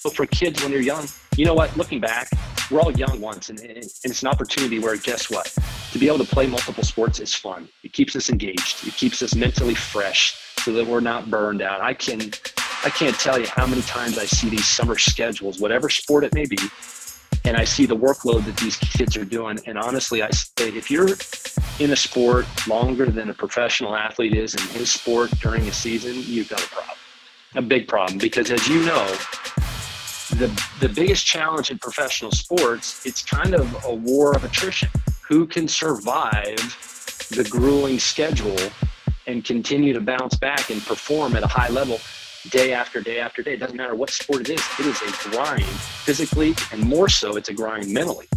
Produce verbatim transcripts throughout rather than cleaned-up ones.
for kids when they're young, you know what, looking back, we're all young once, and, and it's an opportunity where, guess what, to be able to play multiple sports is fun. It keeps us engaged. It keeps us mentally fresh so that we're not burned out. I can, I can't tell you how many times I see these summer schedules, whatever sport it may be, and I see the workload that these kids are doing. And honestly, I say, if you're in a sport longer than a professional athlete is in his sport during a season, you've got a problem, a big problem. Because as you know, the the biggest challenge in professional sports, it's kind of a war of attrition. Who can survive the grueling schedule and continue to bounce back and perform at a high level day after day after day? It doesn't matter what sport it is. It is a grind physically, and more so, it's a grind mentally.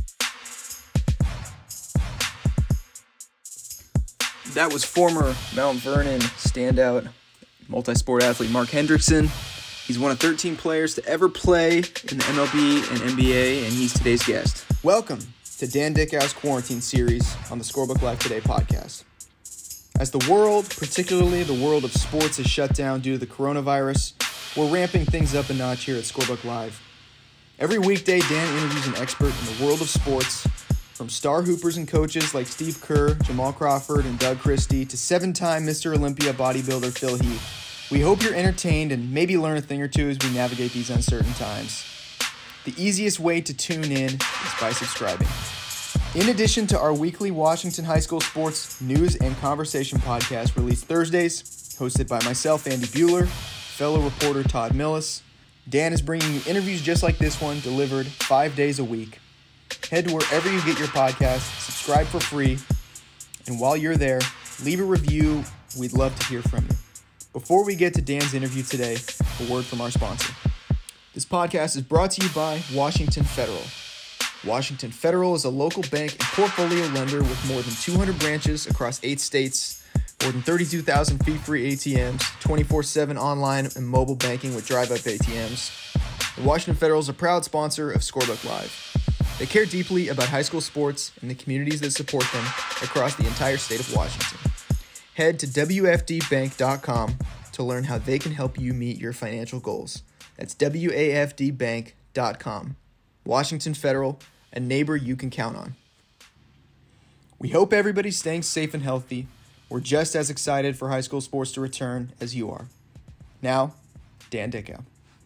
That was former Mount Vernon standout multi-sport athlete Mark Hendrickson. He's one of thirteen players to ever play in the M L B and N B A, and he's today's guest. Welcome to Dan Dickau's Quarantine Series on the Scorebook Live Today podcast. As the world, particularly the world of sports, is shut down due to the coronavirus, we're ramping things up a notch here at Scorebook Live. Every weekday, Dan interviews an expert in the world of sports, from star hoopers and coaches like Steve Kerr, Jamal Crawford, and Doug Christie, to seven-time Mister Olympia bodybuilder Phil Heath. We hope you're entertained and maybe learn a thing or two as we navigate these uncertain times. The easiest way to tune in is by subscribing. In addition to our weekly Washington High School sports news and conversation podcast released Thursdays, hosted by myself, Andy Bueller, fellow reporter Todd Millis, Dan is bringing you interviews just like this one, delivered five days a week. Head to wherever you get your podcasts, subscribe for free, and while you're there, leave a review. We'd love to hear from you. Before we get to Dan's interview today, a word from our sponsor. This podcast is brought to you by Washington Federal. Washington Federal is a local bank and portfolio lender with more than two hundred branches across eight states, more than thirty-two thousand fee-free A T Ms, twenty-four seven online and mobile banking with drive-up A T Ms. And Washington Federal is a proud sponsor of Scorebook Live. They care deeply about high school sports and the communities that support them across the entire state of Washington. Head to W F D bank dot com to learn how they can help you meet your financial goals. That's W A F D bank dot com. Washington Federal, a neighbor you can count on. We hope everybody's staying safe and healthy. We're just as excited for high school sports to return as you are. Now, Dan Dickau.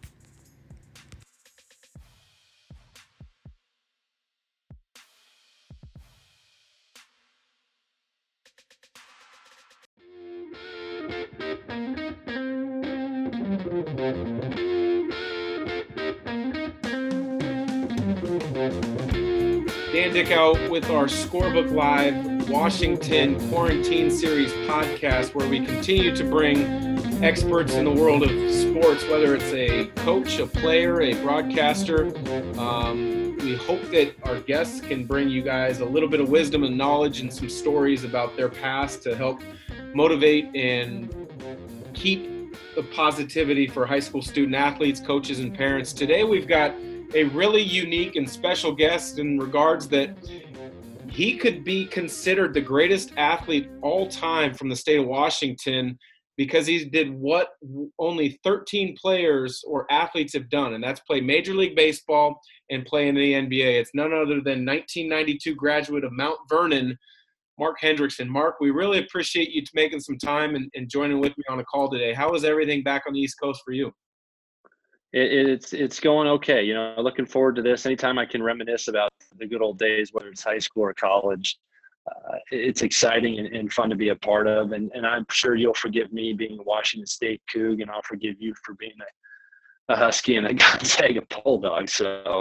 Dan Dickau with our Scorebook Live Washington Quarantine Series podcast, where we continue to bring experts in the world of sports, whether it's a coach, a player, a broadcaster. Um, we hope that our guests can bring you guys a little bit of wisdom and knowledge and some stories about their past to help motivate and keep the positivity for high school student athletes, coaches, and parents. Today we've got a really unique and special guest in regards that he could be considered the greatest athlete all time from the state of Washington, because he did what only thirteen players or athletes have done, and that's play Major League Baseball and play in the N B A. It's none other than nineteen ninety-two graduate of Mount Vernon, Mark Hendrickson. Mark, we really appreciate you making some time and, and joining with me on the call today. How is everything back on the East Coast for you? It, it's it's going okay. You know, looking forward to this. Anytime I can reminisce about the good old days, whether it's high school or college, uh, it's exciting and, and fun to be a part of. And, and I'm sure you'll forgive me being a Washington State Coug, and I'll forgive you for being a, a Husky and a Gonzaga Bulldog. So,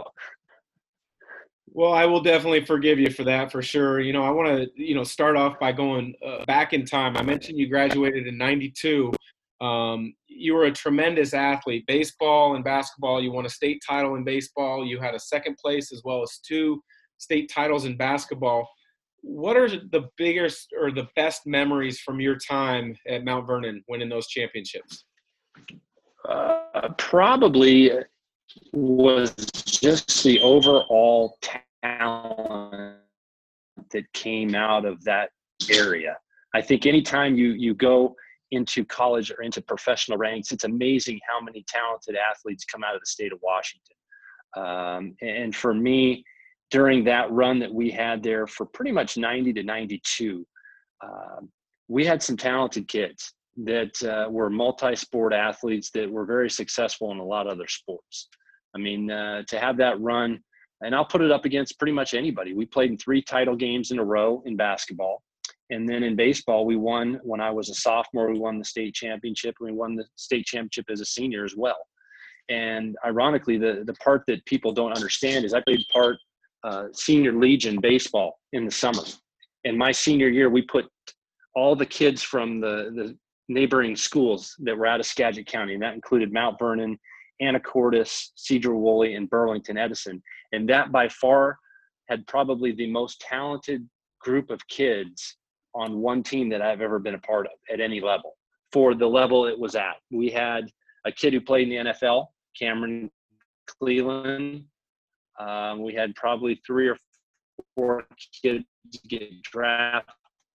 well, I will definitely forgive you for that, for sure. You know, I want to, you know, start off by going uh, back in time. I mentioned you graduated in ninety-two. Um, you were a tremendous athlete, baseball and basketball. You won a state title in baseball. You had a second place as well as two state titles in basketball. What are the biggest or the best memories from your time at Mount Vernon winning those championships? Uh, probably was just the overall talent that came out of that area. I think anytime you, you go into college or into professional ranks. It's amazing how many talented athletes come out of the state of Washington. Um, and for me, during that run that we had there for pretty much ninety to ninety-two, um, we had some talented kids that uh, were multi-sport athletes that were very successful in a lot of other sports. I mean, uh, to have that run, and I'll put it up against pretty much anybody. We played in three title games in a row in basketball. And then in baseball, we won when I was a sophomore, we won the state championship. We won the state championship as a senior as well. And ironically, the, the part that people don't understand is I played part uh, senior legion baseball in the summer. And my senior year, we put all the kids from the, the neighboring schools that were out of Skagit County, and that included Mount Vernon, Anacortes, Sedro-Woolley, and Burlington Edison. And that by far had probably the most talented group of kids on one team that I've ever been a part of at any level, for the level it was at. We had a kid who played in the N F L, Cameron Cleland. Um, we had probably three or four kids get drafted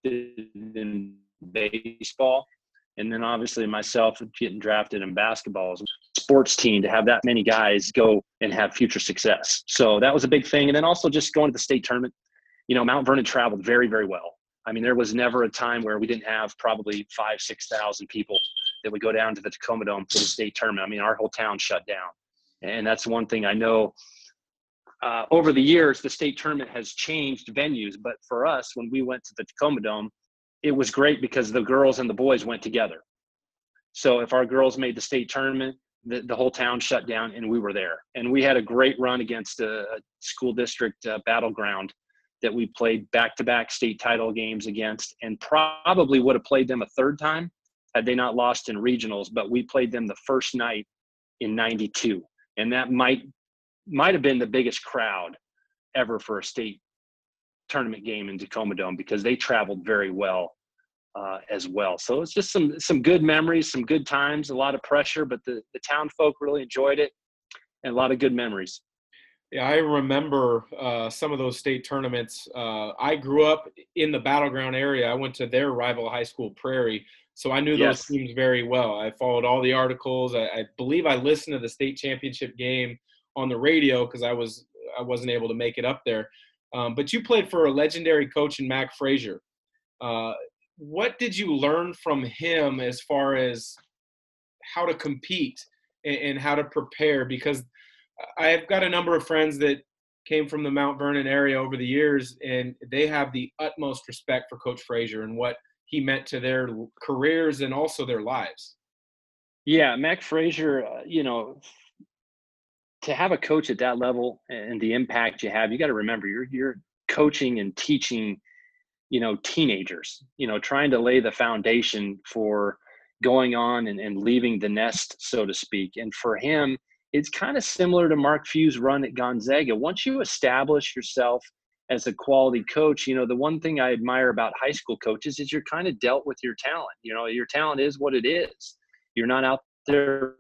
in baseball. And then obviously myself getting drafted in basketball as a sports team, to have that many guys go and have future success. So that was a big thing. And then also just going to the state tournament. You know, Mount Vernon traveled very, very well. I mean, there was never a time where we didn't have probably five, six thousand people that would go down to the Tacoma Dome for the state tournament. I mean, our whole town shut down. And that's one thing I know. Uh, over the years, the state tournament has changed venues. But for us, when we went to the Tacoma Dome, it was great because the girls and the boys went together. So if our girls made the state tournament, the, the whole town shut down and we were there. And we had a great run against a, a school district uh, battleground that we played back-to-back state title games against, and probably would have played them a third time had they not lost in regionals. But we played them the first night in ninety-two. And that might might have been the biggest crowd ever for a state tournament game in Tacoma Dome, because they traveled very well uh, as well. So it's just some some good memories, some good times, a lot of pressure, but the, the town folk really enjoyed it, and a lot of good memories. Yeah, I remember uh, some of those state tournaments. Uh, I grew up in the battleground area. I went to their rival high school, Prairie, so I knew Yes. those teams very well. I followed all the articles. I, I believe I listened to the state championship game on the radio because I was I wasn't able to make it up there. Um, but you played for a legendary coach in Mac Frazier. Uh, what did you learn from him as far as how to compete and, and how to prepare? Because I've got a number of friends that came from the Mount Vernon area over the years, and they have the utmost respect for Coach Frazier and what he meant to their careers and also their lives. Yeah, Mac Frazier, uh, you know, to have a coach at that level and the impact you have, you got to remember you're you're coaching and teaching, you know, teenagers, you know, trying to lay the foundation for going on and, and leaving the nest, so to speak. And for him, it's kind of similar to Mark Few's run at Gonzaga. Once you establish yourself as a quality coach, you know, the one thing I admire about high school coaches is you're kind of dealt with your talent. You know, your talent is what it is. You're not out there.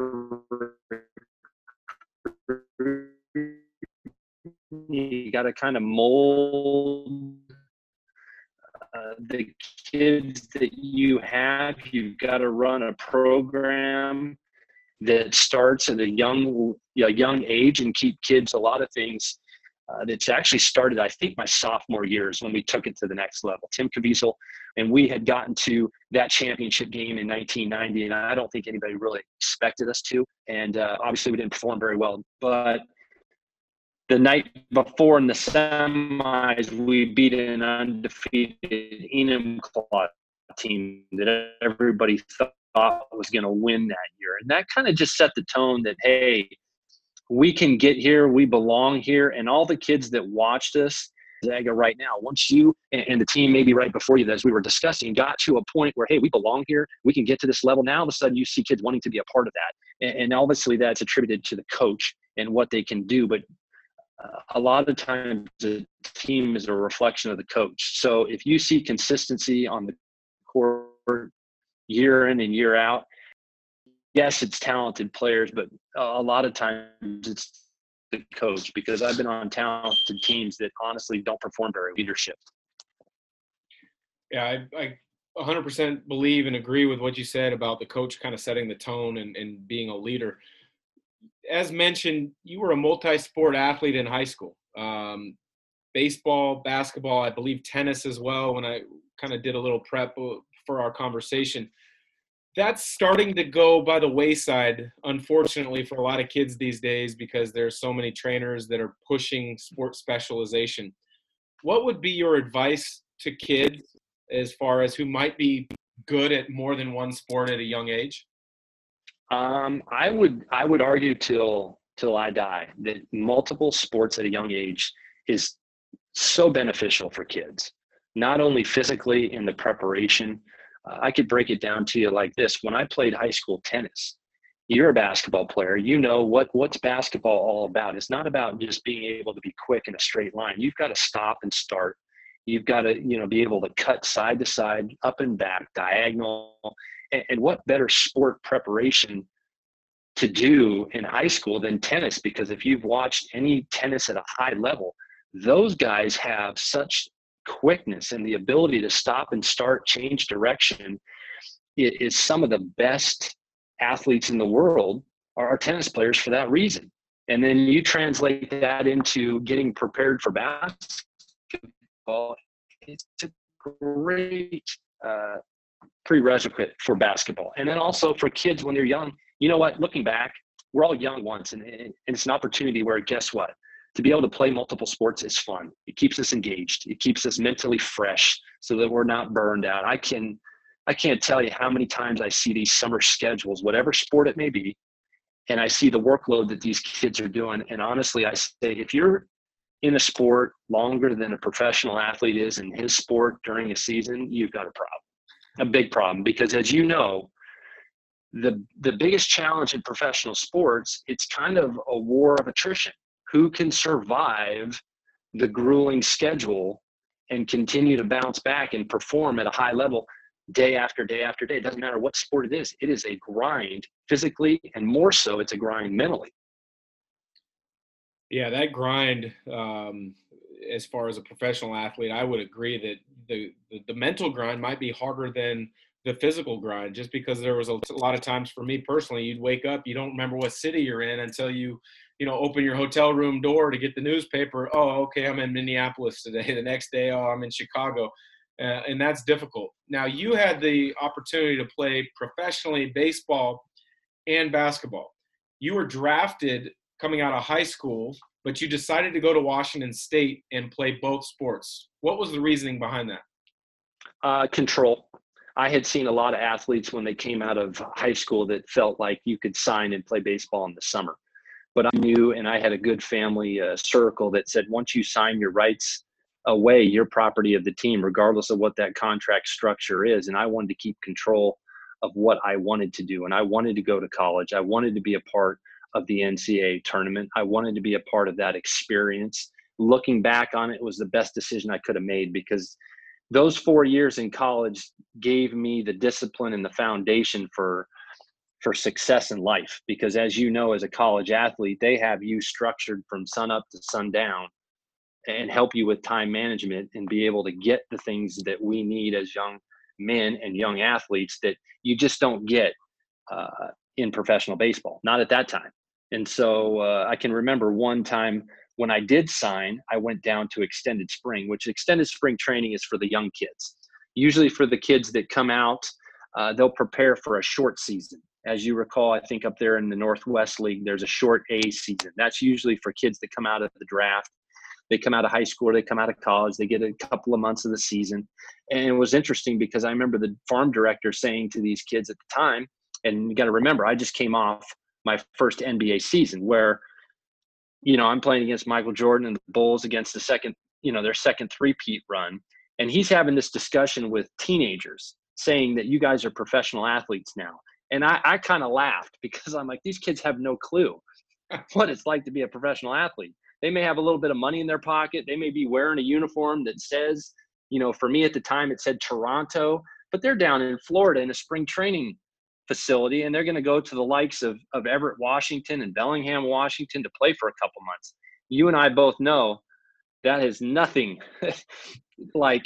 You got to kind of mold uh, the kids that you have. You've got to run a program that starts at a young, a young age and keep kids a lot of things. Uh, that's actually started, I think, my sophomore years when we took it to the next level. Tim Caviezel, and we had gotten to that championship game in nineteen ninety, and I don't think anybody really expected us to. And uh, obviously, we didn't perform very well. But the night before in the semis, we beat an undefeated Enumclaw team that everybody thought was going to win that year. And that kind of just set the tone that, hey, we can get here, we belong here. And all the kids that watched us, Zaga right now, once you and the team maybe right before you, as we were discussing, got to a point where, hey, we belong here, we can get to this level. Now all of a sudden you see kids wanting to be a part of that. And, and obviously that's attributed to the coach and what they can do. But uh, a lot of times the team is a reflection of the coach. So if you see consistency on the court year in and year out, yes, it's talented players, but a lot of times it's the coach, because I've been on talented teams that honestly don't perform very leadership. Yeah, I, I one hundred percent believe and agree with what you said about the coach kind of setting the tone and, and being a leader. As mentioned, you were a multi-sport athlete in high school. Um, baseball, basketball, I believe tennis as well, when I kind of did a little prep for our conversation. That's starting to go by the wayside, unfortunately, for a lot of kids these days because there's so many trainers that are pushing sports specialization. What would be your advice to kids as far as who might be good at more than one sport at a young age? Um, I would I would argue till till I die that multiple sports at a young age is so beneficial for kids, not only physically in the preparation. Uh, I could break it down to you like this. When I played high school tennis, you're a basketball player. You know what what's basketball all about. It's not about just being able to be quick in a straight line. You've got to stop and start. You've got to, you know, be able to cut side to side, up and back, diagonal. And, and what better sport preparation to do in high school than tennis? Because if you've watched any tennis at a high level, those guys have such quickness and the ability to stop and start, change direction. It is some of the best athletes in the world are tennis players for that reason. And then you translate that into getting prepared for basketball. It's a great uh, prerequisite for basketball. And then also for kids when they're young, you know what, looking back, we're all young once, and, and it's an opportunity where, guess what? To be able to play multiple sports is fun. It keeps us engaged. It keeps us mentally fresh so that we're not burned out. I can, I can't tell you how many times I see these summer schedules, whatever sport it may be, and I see the workload that these kids are doing. And honestly, I say, if you're in a sport longer than a professional athlete is in his sport during a season, you've got a problem, a big problem. Because as you know, the the biggest challenge in professional sports, it's kind of a war of attrition. Who can survive the grueling schedule and continue to bounce back and perform at a high level day after day after day? It doesn't matter what sport it is. It is a grind physically, and more so, it's a grind mentally. Yeah, that grind, um, as far as a professional athlete, I would agree that the, the, the mental grind might be harder than the physical grind, just because there was a, a lot of times for me personally, you'd wake up, you don't remember what city you're in until you, you know, open your hotel room door to get the newspaper. Oh, okay, I'm in Minneapolis today. The next day, oh, I'm in Chicago. Uh, and that's difficult. Now, you had the opportunity to play professionally baseball and basketball. You were drafted coming out of high school, but you decided to go to Washington State and play both sports. What was the reasoning behind that? Uh, control. I had seen a lot of athletes when they came out of high school that felt like you could sign and play baseball in the summer. But I knew, and I had a good family uh, circle that said, once you sign your rights away, you're property of the team, regardless of what that contract structure is. And I wanted to keep control of what I wanted to do. And I wanted to go to college. I wanted to be a part of the N C double A tournament. I wanted to be a part of that experience. Looking back on it, it was the best decision I could have made, because those four years in college gave me the discipline and the foundation for for success in life. Because as you know, as a college athlete, they have you structured from sun up to sundown and help you with time management and be able to get the things that we need as young men and young athletes that you just don't get uh, in professional baseball, not at that time. And so uh, I can remember one time when I did sign, I went down to extended spring, which extended spring training is for the young kids. Usually for the kids that come out, uh, they'll prepare for a short season. As you recall, I think up there in the Northwest League, there's a short A season. That's usually for kids that come out of the draft. They come out of high school, they come out of college, they get a couple of months of the season. And it was interesting because I remember the farm director saying to these kids at the time, and you got to remember, I just came off my first N B A season where, you know, I'm playing against Michael Jordan and the Bulls against the second, you know, their second three-peat run. And he's having this discussion with teenagers saying that you guys are professional athletes now. And I, I kind of laughed because I'm like, these kids have no clue what it's like to be a professional athlete. They may have a little bit of money in their pocket. They may be wearing a uniform that says, you know, for me at the time, it said Toronto, but they're down in Florida in a spring training facility, and they're going to go to the likes of, of Everett, Washington and Bellingham, Washington to play for a couple months. You and I both know that is nothing like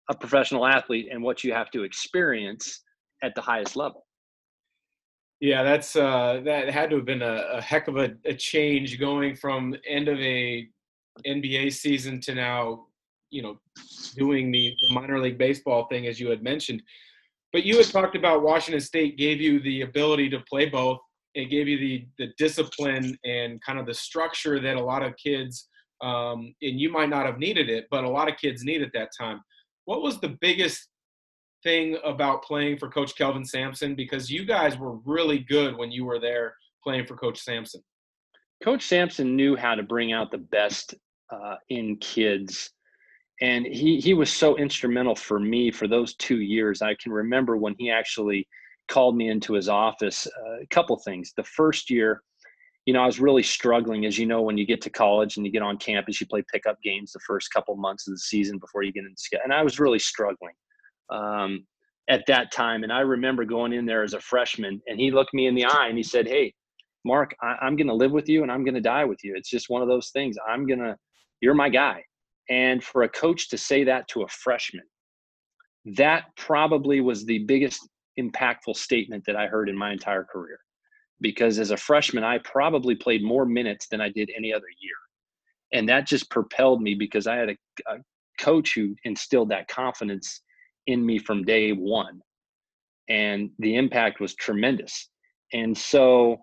a professional athlete and what you have to experience at the highest level. Yeah, that's uh, that had to have been a, a heck of a, a change going from end of a N B A season to now, you know, doing the, the minor league baseball thing, as you had mentioned. But you had talked about Washington State gave you the ability to play both. It gave you the the discipline and kind of the structure that a lot of kids, um, and you might not have needed it, but a lot of kids need at that time. What was the biggest thing about playing for Coach Kelvin Sampson? Because you guys were really good when you were there playing for Coach Sampson. Coach Sampson knew how to bring out the best uh, in kids. And he, he was so instrumental for me for those two years. I can remember when he actually called me into his office, uh, a couple things. The first year, you know, I was really struggling. As you know, when you get to college and you get on campus, you play pickup games the first couple months of the season before you get into school. And I was really struggling um, at that time. And I remember going in there as a freshman, and he looked me in the eye and he said, "Hey, Mark, I, I'm going to live with you and I'm going to die with you. It's just one of those things. I'm going to, you're my guy." And for a coach to say that to a freshman, that probably was the biggest impactful statement that I heard in my entire career. Because as a freshman, I probably played more minutes than I did any other year. And that just propelled me because I had a, a coach who instilled that confidence in me from day one. And the impact was tremendous. And so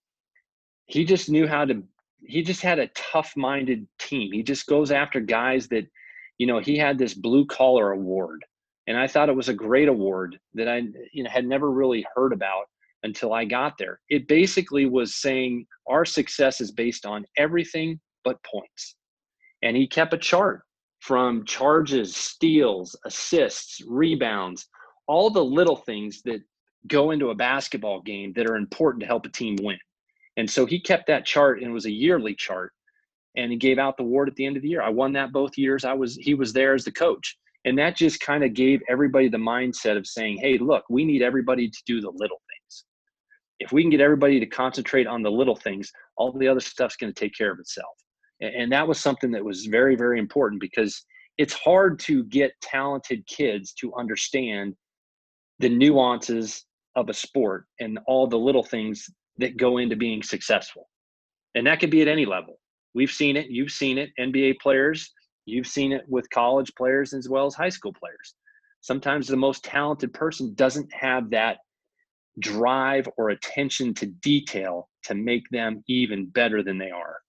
he just knew how to, he just had a tough-minded team. He just goes after guys that, you know, he had this blue collar award. And I thought it was a great award that I, you know, had never really heard about until I got there. It basically was saying our success is based on everything but points. And he kept a chart from charges, steals, assists, rebounds, all the little things that go into a basketball game that are important to help a team win. And so he kept that chart, and it was a yearly chart, and he gave out the award at the end of the year. I won that both years. I was, he was there as the coach. And that just kind of gave everybody the mindset of saying, hey, look, we need everybody to do the little things. If we can get everybody to concentrate on the little things, all the other stuff's going to take care of itself. And that was something that was very, very important, because it's hard to get talented kids to understand the nuances of a sport and all the little things that go into being successful. And that could be at any level. We've seen it. You've seen it. N B A players, you've seen it with college players as well as high school players. Sometimes the most talented person doesn't have that drive or attention to detail to make them even better than they are.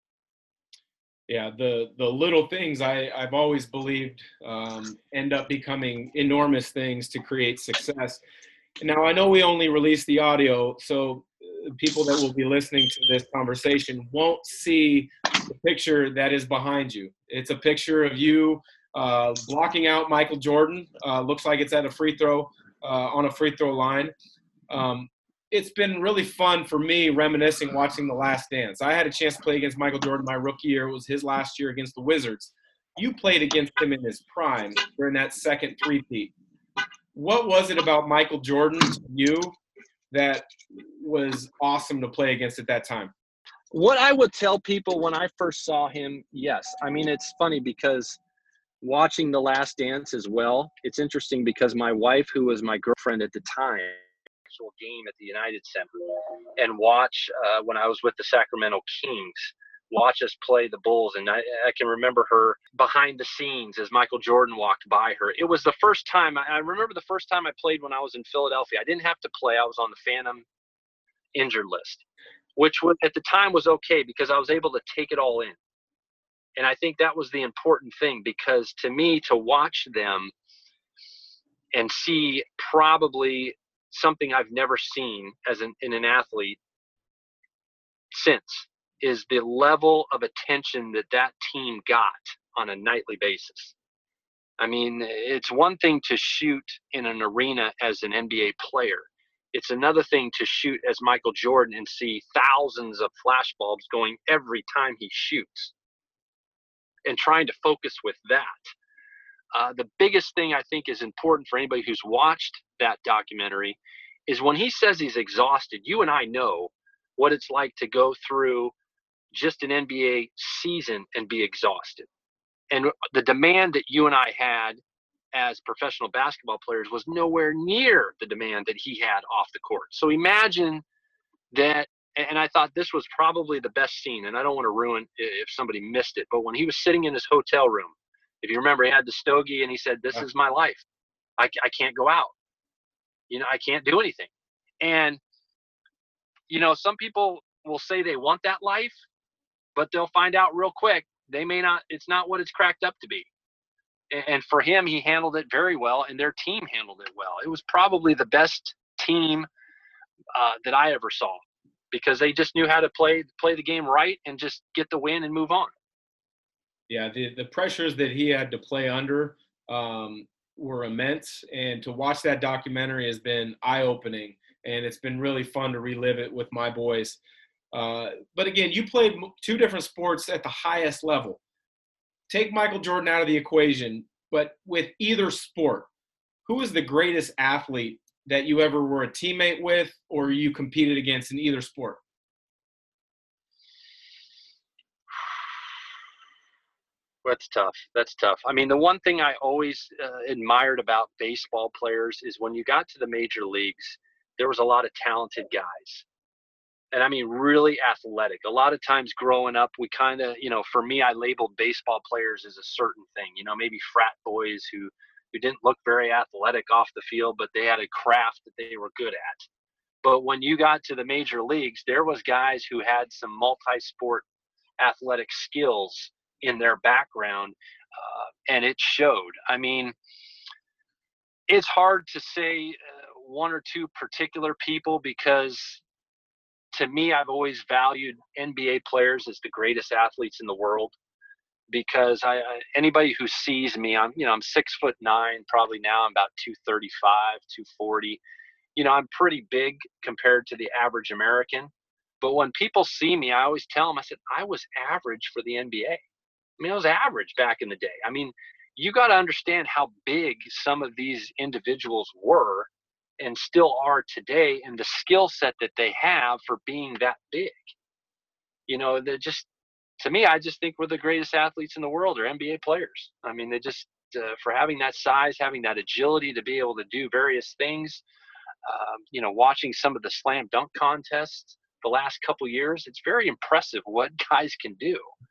Yeah, the the little things I, I've always believed um, end up becoming enormous things to create success. Now, I know we only release the audio, so people that will be listening to this conversation won't see the picture that is behind you. It's a picture of you uh, blocking out Michael Jordan. Uh, looks like it's at a free throw, uh, on a free throw line. Um, it's been really fun for me reminiscing watching The Last Dance. I had a chance to play against Michael Jordan my rookie year. It was his last year against the Wizards. You played against him in his prime during that second three-peat. What was it about Michael Jordan to you that was awesome to play against at that time? What I would tell people when I first saw him, yes. I mean, it's funny because watching The Last Dance as well, it's interesting because my wife, who was my girlfriend at the time, actual game at the United Center and watch uh, when I was with the Sacramento Kings, watch us play the Bulls. And I, I can remember her behind the scenes as Michael Jordan walked by her. It was the first time, I remember the first time I played when I was in Philadelphia. I didn't have to play. I was on the Phantom injured list, which was, at the time was okay because I was able to take it all in. And I think that was the important thing, because to me, to watch them and see probably something I've never seen as an, in an athlete since, is the level of attention that that team got on a nightly basis. I mean, it's one thing to shoot in an arena as an N B A player. It's another thing to shoot as Michael Jordan and see thousands of flashbulbs going every time he shoots, and trying to focus with that. Uh, the biggest thing I think is important for anybody who's watched that documentary is when he says he's exhausted, you and I know what it's like to go through just an N B A season and be exhausted. And the demand that you and I had as professional basketball players was nowhere near the demand that he had off the court. So imagine that, and I thought this was probably the best scene, and I don't want to ruin if somebody missed it, but when he was sitting in his hotel room, if you remember, he had the stogie and he said, this is my life. I, I can't go out. You know, I can't do anything. And, you know, some people will say they want that life, but they'll find out real quick they may not, it's not what it's cracked up to be. And for him, he handled it very well, and their team handled it well. It was probably the best team uh, that I ever saw, because they just knew how to play play the game right and just get the win and move on. Yeah, the, the pressures that he had to play under um, were immense, and to watch that documentary has been eye-opening, and it's been really fun to relive it with my boys. Uh, but again, you played two different sports at the highest level. Take Michael Jordan out of the equation, but with either sport, who is the greatest athlete that you ever were a teammate with or you competed against in either sport? That's tough. That's tough. I mean, the one thing I always uh, admired about baseball players is when you got to the major leagues, there was a lot of talented guys. And I mean, really athletic. A lot of times growing up, we kind of, you know, for me, I labeled baseball players as a certain thing, you know, maybe frat boys who, who didn't look very athletic off the field, but they had a craft that they were good at. But when you got to the major leagues, there was guys who had some multi-sport athletic skills in their background, uh, and it showed. I mean, it's hard to say uh, one or two particular people, because to me, I've always valued N B A players as the greatest athletes in the world, because I, I anybody who sees me, I'm, you know, I'm six foot nine, probably now I'm about two thirty-five, two forty. You know, I'm pretty big compared to the average American. But when people see me, I always tell them, I said, I was average for the N B A. I mean, I was average back in the day. I mean, you got to understand how big some of these individuals were and still are today, and the skill set that they have for being that big. You know, they're just, to me, I just think we're the greatest athletes in the world are N B A players. I mean, they just, uh, for having that size, having that agility to be able to do various things, um, you know, watching some of the slam dunk contests the last couple years, it's very impressive what guys can do.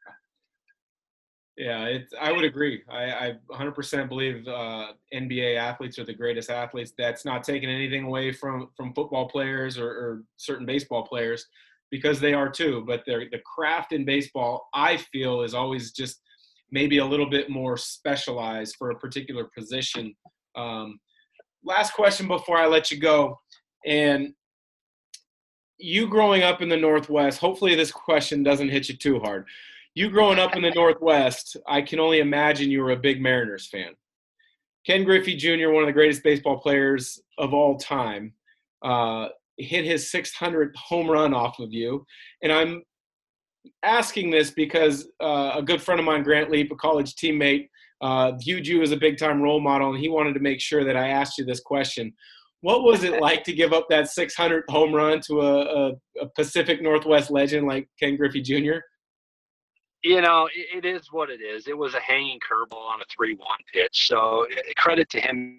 Yeah, it's, I would agree. I, I one hundred percent believe uh, N B A athletes are the greatest athletes. That's not taking anything away from, from football players or, or certain baseball players, because they are too. But the craft in baseball, I feel, is always just maybe a little bit more specialized for a particular position. Um, last question before I let you go. And you growing up in the Northwest, hopefully this question doesn't hit you too hard. You growing up in the Northwest, I can only imagine you were a big Mariners fan. Ken Griffey Junior, one of the greatest baseball players of all time, uh, hit his six hundredth home run off of you. And I'm asking this because uh, a good friend of mine, Grant Leap, a college teammate, uh, viewed you as a big-time role model, and he wanted to make sure that I asked you this question. What was it like to give up that six hundredth home run to a, a, a Pacific Northwest legend like Ken Griffey Junior? You know, it, it is what it is. It was a hanging curveball on a three one pitch. So credit to him.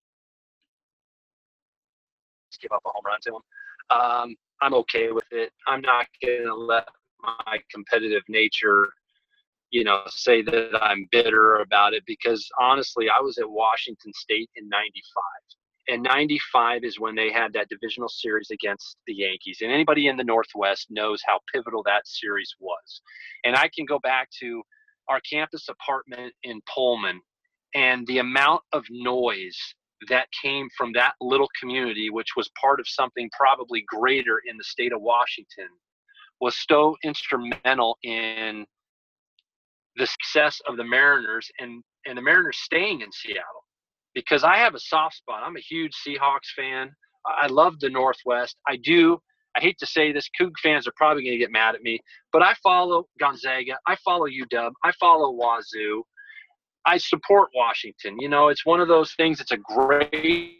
Just give up a home run to him. Um, I'm okay with it. I'm not going to let my competitive nature, you know, say that I'm bitter about it, because honestly, I was at Washington State in ninety-five. And ninety-five is when they had that divisional series against the Yankees. And anybody in the Northwest knows how pivotal that series was. And I can go back to our campus apartment in Pullman, and the amount of noise that came from that little community, which was part of something probably greater in the state of Washington, was so instrumental in the success of the Mariners and, and the Mariners staying in Seattle. Because I have a soft spot. I'm a huge Seahawks fan. I love the Northwest. I do. I hate to say this. Coug fans are probably going to get mad at me. But I follow Gonzaga. I follow U W. I follow Wazoo. I support Washington. You know, it's one of those things. It's a great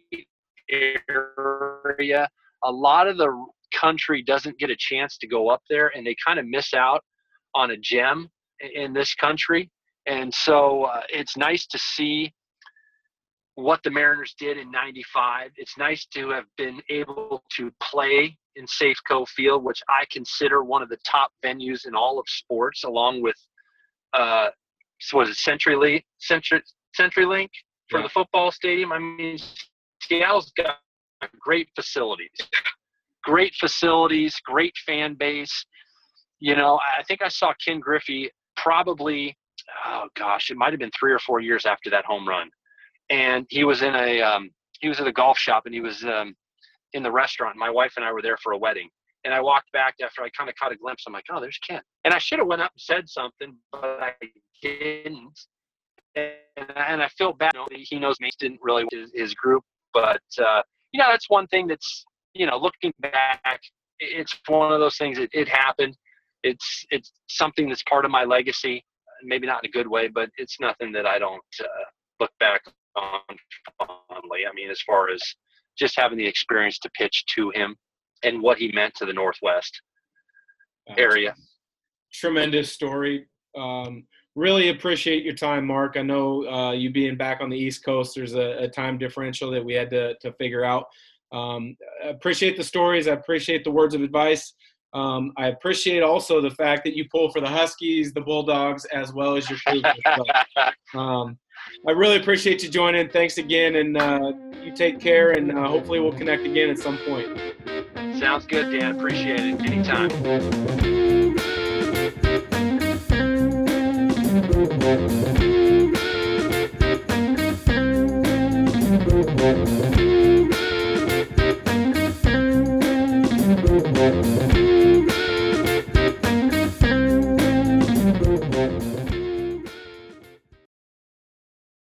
area. A lot of the country doesn't get a chance to go up there, and they kind of miss out on a gem in this country. And so uh, it's nice to see what the Mariners did in ninety-five. It's nice to have been able to play in Safeco Field, which I consider one of the top venues in all of sports, along with, uh, so was it CenturyLink, Century, CenturyLink for yeah. the football stadium? I mean, Seattle's got great facilities, great facilities, great fan base. You know, I think I saw Ken Griffey probably, oh gosh, it might have been three or four years after that home run. And he was in a, um, he was at a golf shop, and he was um, in the restaurant. My wife and I were there for a wedding. And I walked back after I kind of caught a glimpse. I'm like, oh, there's Ken. And I should have went up and said something, but I didn't. And, and I feel bad. You know, he knows me, didn't really his, his group. But, uh, you know, that's one thing that's, you know, looking back, it's one of those things. It, it happened. It's it's something that's part of my legacy. Maybe not in a good way, but it's nothing that I don't uh, look back on fondly. I mean, as far as just having the experience to pitch to him and what he meant to the Northwest area. Tremendous story. Um, really appreciate your time, Mark. I know uh, you being back on the East Coast, there's a, a time differential that we had to, to figure out. Um, I appreciate the stories. I appreciate the words of advice. Um, I appreciate also the fact that you pull for the Huskies, the Bulldogs, as well as your Cougars. So, um, I really appreciate you joining. Thanks again, and uh, you take care, and uh, hopefully we'll connect again at some point. Sounds good, Dan. Appreciate it. Anytime. Thank you.